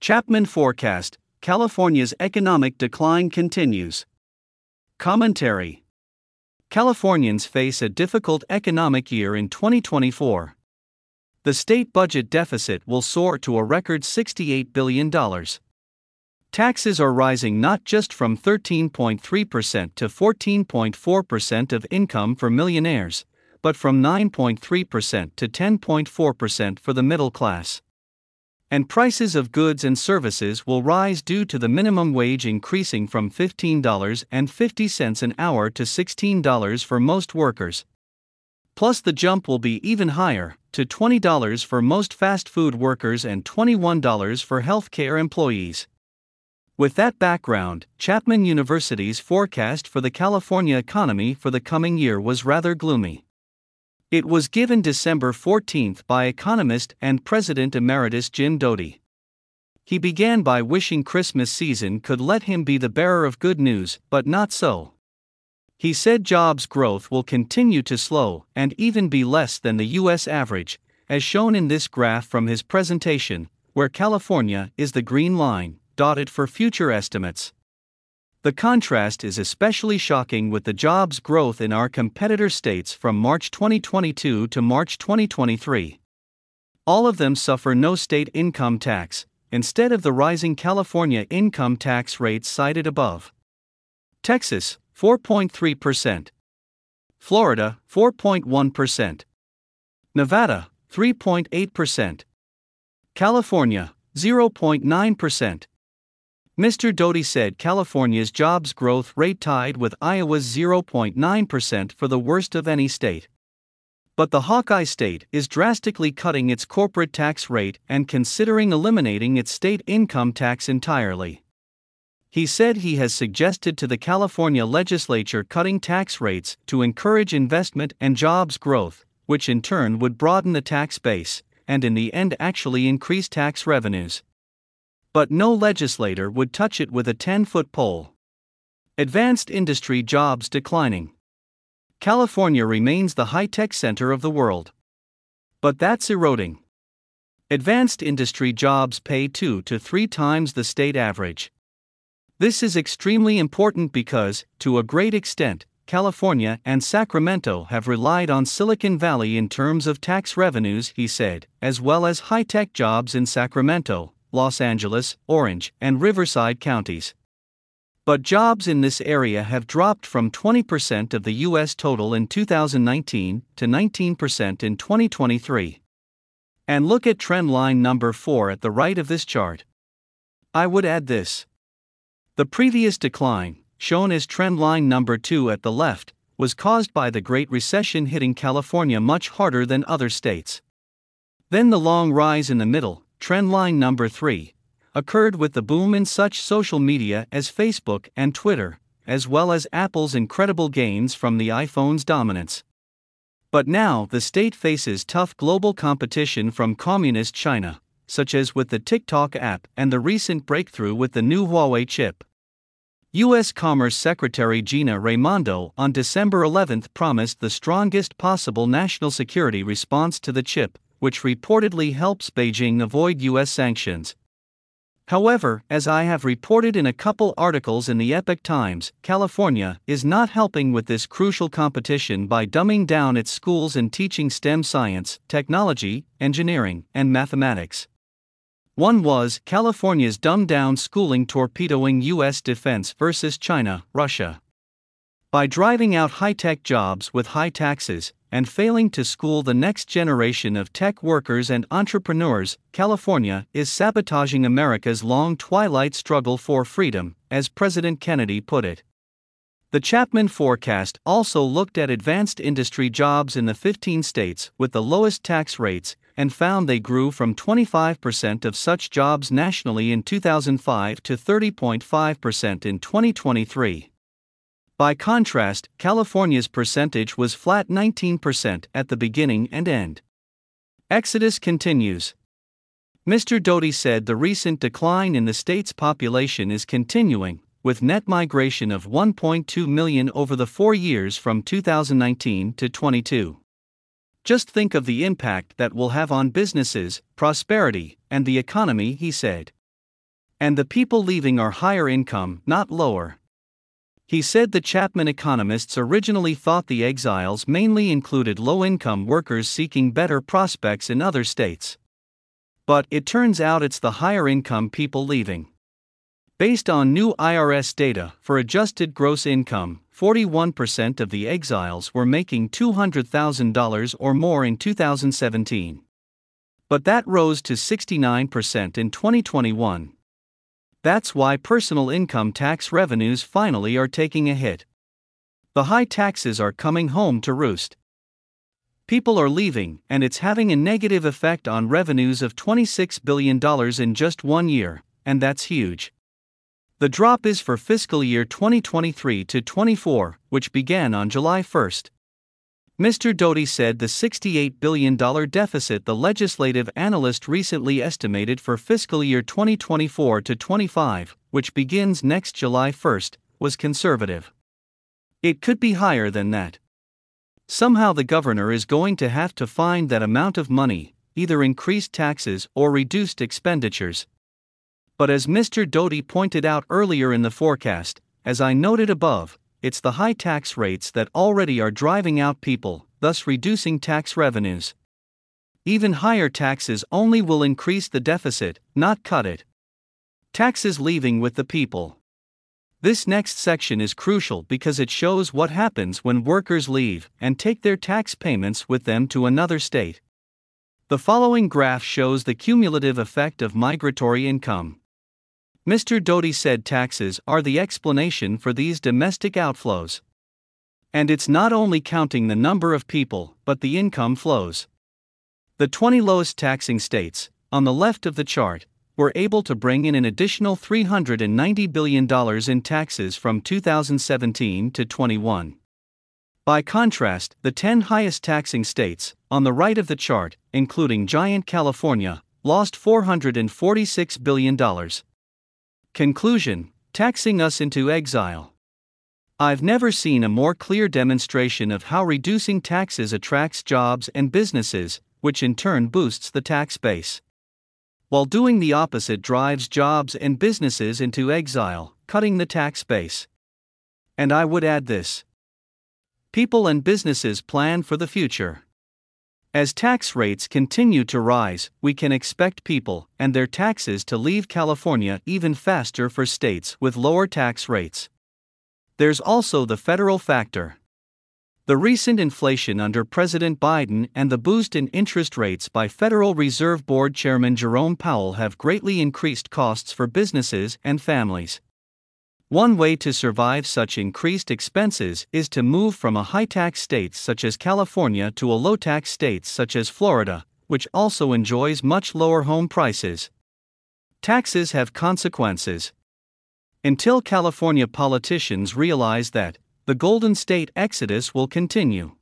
Chapman forecast: California's economic decline continues. Commentary: Californians face a difficult economic year in 2024. The state budget deficit will soar to a record $68 billion. Taxes are rising not just from 13.3% to 14.4% of income for millionaires, but from 9.3% to 10.4% for the middle class. And prices of goods and services will rise due to the minimum wage increasing from $15.50 an hour to $16 for most workers. Plus, the jump will be even higher, to $20 for most fast food workers and $21 for healthcare employees. With that background, Chapman University's forecast for the California economy for the coming year was rather gloomy. It was given December 14 by economist and President Emeritus Jim Doty. He began by wishing Christmas season could let him be the bearer of good news, but not so. He said jobs growth will continue to slow and even be less than the U.S. average, as shown in this graph from his presentation, where California is the green line, dotted for future estimates. The contrast is especially shocking with the jobs growth in our competitor states from March 2022 to March 2023. All of them suffer no state income tax, instead of the rising California income tax rates cited above. Texas, 4.3%. Florida, 4.1%. Nevada, 3.8%. California, 0.9%. Mr. Doty said California's jobs growth rate tied with Iowa's 0.9% for the worst of any state. But the Hawkeye state is drastically cutting its corporate tax rate and considering eliminating its state income tax entirely. He said he has suggested to the California legislature cutting tax rates to encourage investment and jobs growth, which in turn would broaden the tax base, and in the end actually increase tax revenues. But no legislator would touch it with a 10-foot pole. Advanced industry jobs declining. California remains the high-tech center of the world. But that's eroding. Advanced industry jobs pay 2 to 3 times the state average. This is extremely important because, to a great extent, California and Sacramento have relied on Silicon Valley in terms of tax revenues, he said, as well as high-tech jobs in Sacramento, Los Angeles, Orange, and Riverside counties. But jobs in this area have dropped from 20% of the U.S. total in 2019 to 19% in 2023. And look at trend line number 4 at the right of this chart. I would add this. The previous decline, shown as trend line number 2 at the left, was caused by the Great Recession hitting California much harder than other states. Then the long rise in the middle, trend line number 3, occurred with the boom in such social media as Facebook and Twitter, as well as Apple's incredible gains from the iPhone's dominance. But now the state faces tough global competition from communist China, such as with the TikTok app and the recent breakthrough with the new Huawei chip. U.S. Commerce Secretary Gina Raimondo on December 11 promised the strongest possible national security response to the chip, which reportedly helps Beijing avoid U.S. sanctions. However, as I have reported in a couple articles in the Epoch Times, California is not helping with this crucial competition by dumbing down its schools and teaching STEM science, technology, engineering, and mathematics. One was California's dumbed-down schooling torpedoing U.S. defense versus China, Russia. By driving out high-tech jobs with high taxes, and failing to school the next generation of tech workers and entrepreneurs, California is sabotaging America's long twilight struggle for freedom, as President Kennedy put it. The Chapman forecast also looked at advanced industry jobs in the 15 states with the lowest tax rates, and found they grew from 25% of such jobs nationally in 2005 to 30.5% in 2023. By contrast, California's percentage was flat 19% at the beginning and end. Exodus continues. Mr. Doty said the recent decline in the state's population is continuing, with net migration of 1.2 million over the 4 years from 2019 to 22. Just think of the impact that will have on businesses, prosperity, and the economy, he said. And the people leaving are higher income, not lower. He said the Chapman economists originally thought the exiles mainly included low-income workers seeking better prospects in other states. But it turns out it's the higher-income people leaving. Based on new IRS data, for adjusted gross income, 41% of the exiles were making $200,000 or more in 2017. But that rose to 69% in 2021. That's why personal income tax revenues finally are taking a hit. The high taxes are coming home to roost. People are leaving, and it's having a negative effect on revenues of $26 billion in just 1 year, and that's huge. The drop is for fiscal year 2023 to 24, which began on July 1st. Mr. Doty said the $68 billion deficit the legislative analyst recently estimated for fiscal year 2024 to 25, which begins next July 1st, was conservative. It could be higher than that. Somehow the governor is going to have to find that amount of money, either increased taxes or reduced expenditures. But as Mr. Doty pointed out earlier in the forecast, as I noted above, it's the high tax rates that already are driving out people, thus reducing tax revenues. Even higher taxes only will increase the deficit, not cut it. Taxes leaving with the people. This next section is crucial because it shows what happens when workers leave and take their tax payments with them to another state. The following graph shows the cumulative effect of migratory income. Mr. Doty said taxes are the explanation for these domestic outflows. And it's not only counting the number of people, but the income flows. The 20 lowest taxing states, on the left of the chart, were able to bring in an additional $390 billion in taxes from 2017 to 21. By contrast, the 10 highest taxing states, on the right of the chart, including giant California, lost $446 billion. Conclusion: taxing us into exile. I've never seen a more clear demonstration of how reducing taxes attracts jobs and businesses, which in turn boosts the tax base. While doing the opposite drives jobs and businesses into exile, cutting the tax base. And I would add this: people and businesses plan for the future. As tax rates continue to rise, we can expect people and their taxes to leave California even faster for states with lower tax rates. There's also the federal factor. The recent inflation under President Biden and the boost in interest rates by Federal Reserve Board Chairman Jerome Powell have greatly increased costs for businesses and families. One way to survive such increased expenses is to move from a high-tax state such as California to a low-tax state such as Florida, which also enjoys much lower home prices. Taxes have consequences. Until California politicians realize that, the Golden State exodus will continue.